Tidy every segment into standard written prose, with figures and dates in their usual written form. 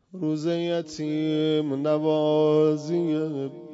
روز یتیم نوازی،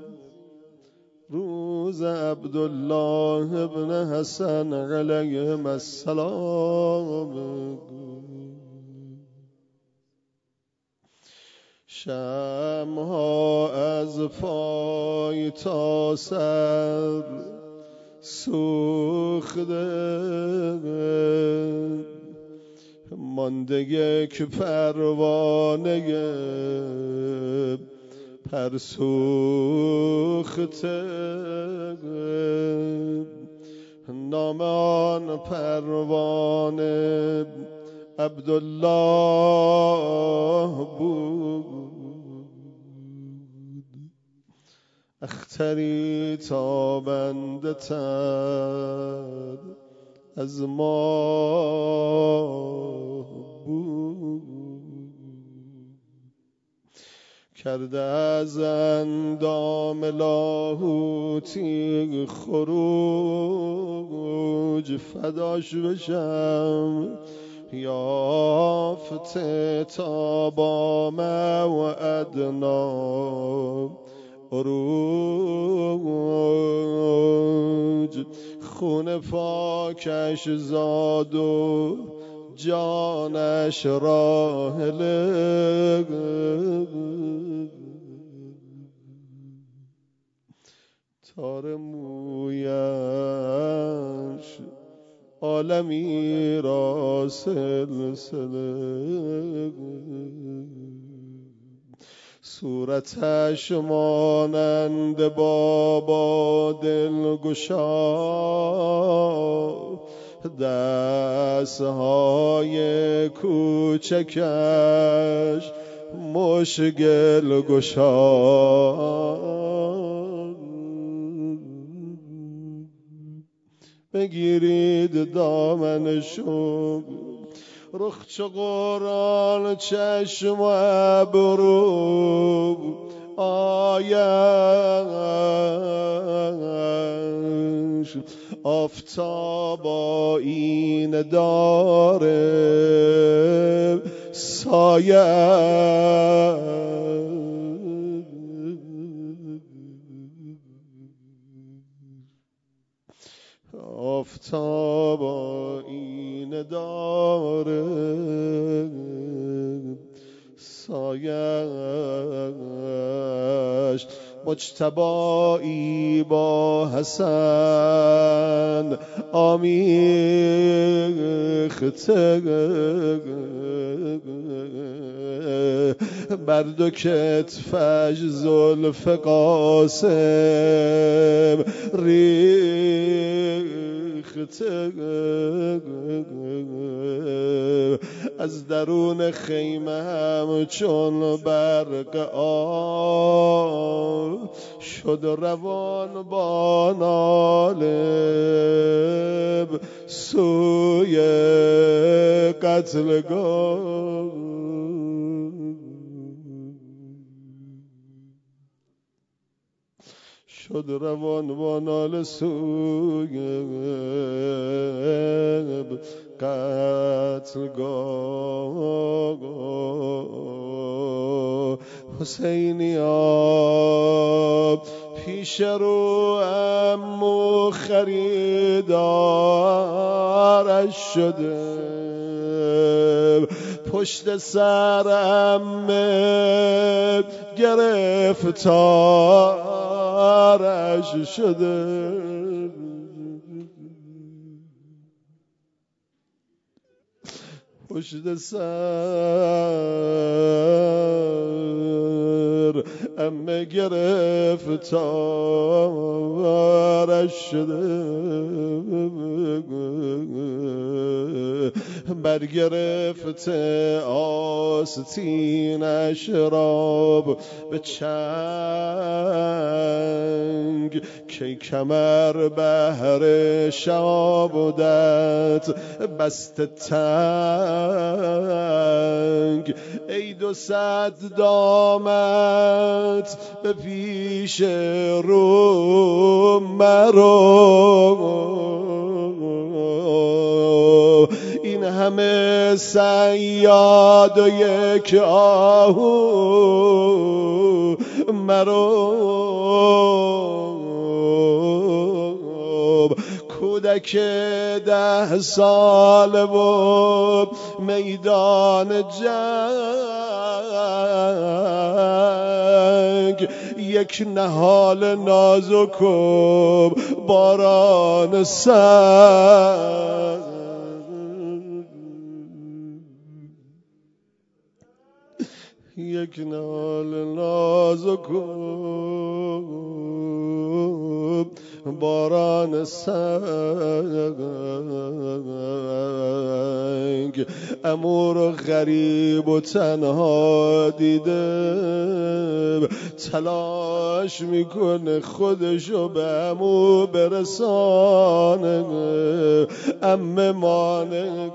روز عبدالله ابن حسن علیهم السلام. شمع‌ها از پای تا سر سوخته، مانده یک پروانه پر سوخته، نام آن پروانه عبدالله بود. اختری تابنده تر از ما بود، کرده از اندام لاهوتی خروج، فداش بشم یافته تا با موعدنا عروج، خون پاکش زاد و جانش راحله، تار مویش عالمی را سلسله، صورتش مانند بابا دلگشا، دستهای کوچکش مشگل گشا. بگیرید دامنشو، رخ چو قرآن چشم و ابرو آیش، آفتاب آیینه داره سایه، آفتاب آیینه داره سایش. مجتبایی با حسن آمیخته، بر دو کتفش زلف قاسم ریخته، از درون خیمه همچون برق آب شد روان با ناله سوی قتلگاه. شد روان با ناله سوی قتلگاه. حسینیا پیش رو عمو خریدارش شده، پشت سر عمه گرفتارش شده، پشت سر عمه گرفتارش شده، برگرفته آستینش را به چنگ، کی کمر بهر شهادت بسته تنگ، ای 200 دامت به پیش رو مرو، این همه صیاد و یک آهو مرو کودک 10 ساله و میدان جنگ یک نهال نازک و باران سرد یک نهال نازک و باران سنگ امور و غریب و تنها دیده تلاش میکنه خودشو به امو برسانه امه مانه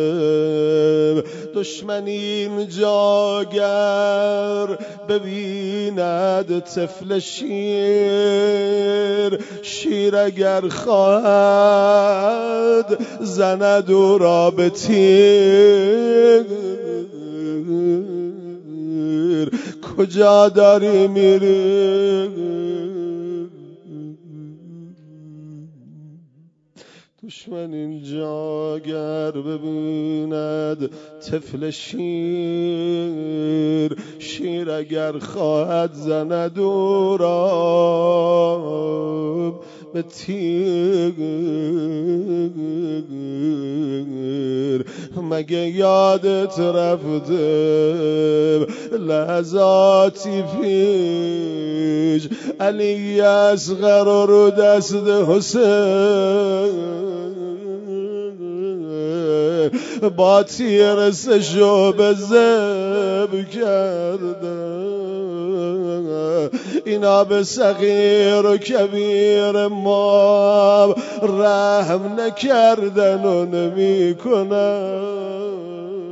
دشمن اینجا گر ببیند طفل شیر اگر خواهد زند او را به تیر کجا داری میری دشمن اینجا گر ببیند طفل شیر اگر خواهد زند او را به تیر مگه یادت رفته لحظاتی پیش علی اصغر رو دست حسین با تیر سشو به زب کرده اینا به صغیر و کبیر ما رحم نکردن و نمی کنن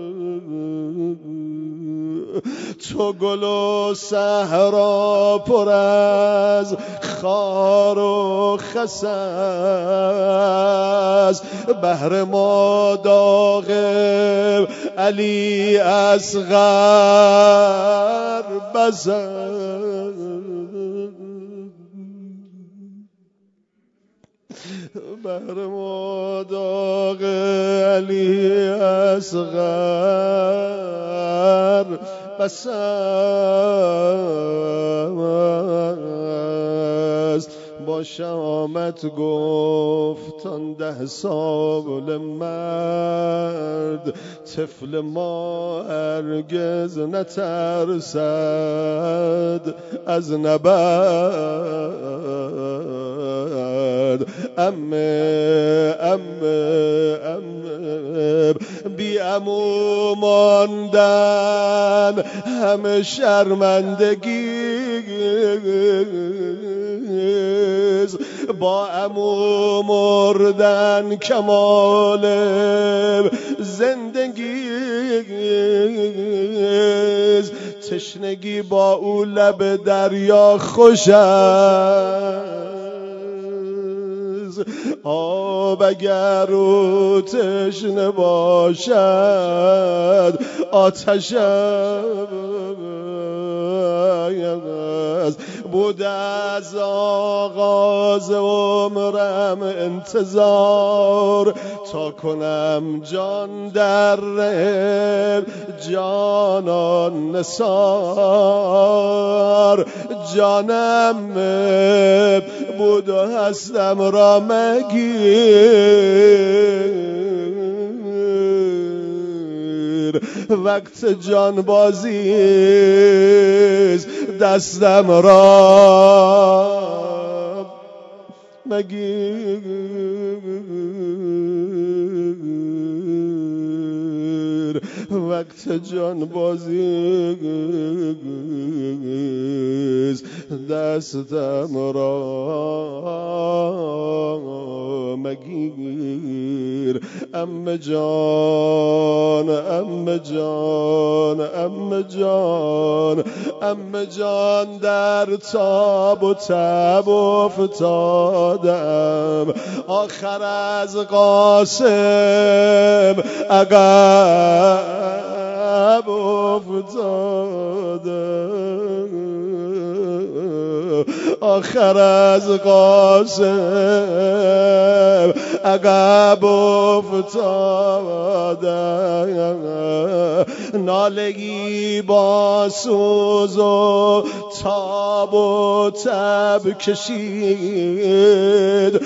تو گل و صحرا پر از خار و خس است بهر ما داغ علی اصغر بس بهر ما داغ علی اصغر بس است با شهامت گفتان 10 سال مرد طفل ما هرگز نترسد از نبرد امه بی عمو ماندن همه شرمندگی با عمو مردن کمال زندگی تشنگی با او لب دریا خوش است آب اگر او تشنه باشد آتش است بود از آغاز عمرم انتظار تا کنم جان در جانان نثار جانم بود و هستم را مگیر وقت جان بازیست دستم را مگیر وقت جان بازی دستم را مگیر عمه جان عمه جان عمه جان عمه جان در تاب و تب افتادم آخر از قاسم عقب افتادم آخر از قاسم عقب افتادم نالگی با سوز و تاب و تب کشید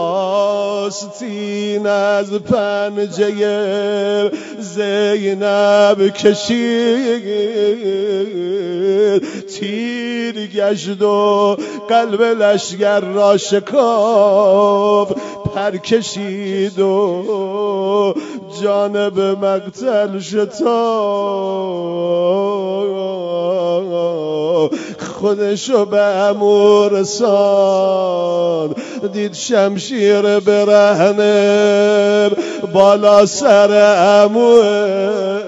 آستین از پنجه زینب کشید تیر گشت و قلب لشگر را شکاف پر کشید و جانب مقتل شتاب خودشو به عمو رساند دید شمشیر برهنه بالا سر عموه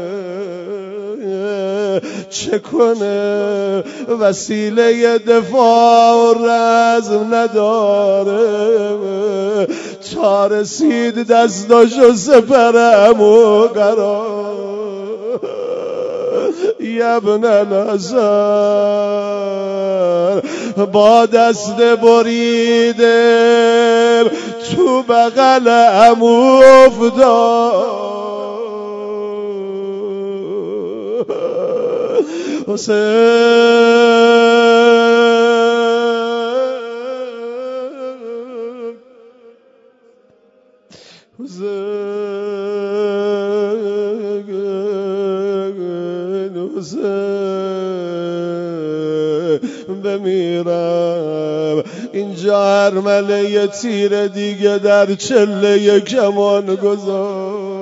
چه کنه وسیله دفاع و رزم نداره تا رسید دستاشو سپرم و قرار یبن الازر با دست بریده تو بغل عمو افتاد بمیرم اینجا ارمله یه تیر دیگه در چله کمان گذار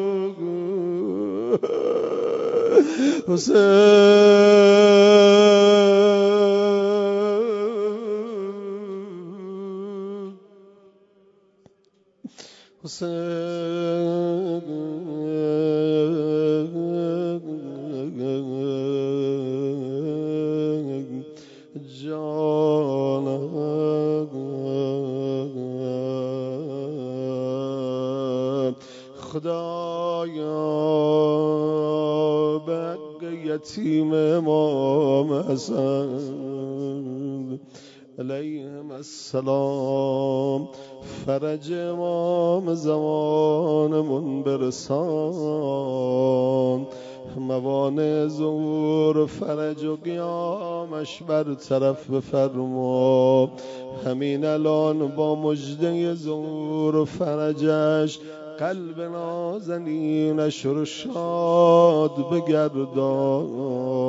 خدایا بق یتیم امام حسن علیهم السلام فرج امام زمانمون برسان موانع ظهور فرج و قیامش برطرف بفرما همین الان با مژده ظهور و فرجش قلب نازنینش رو شاد بگردان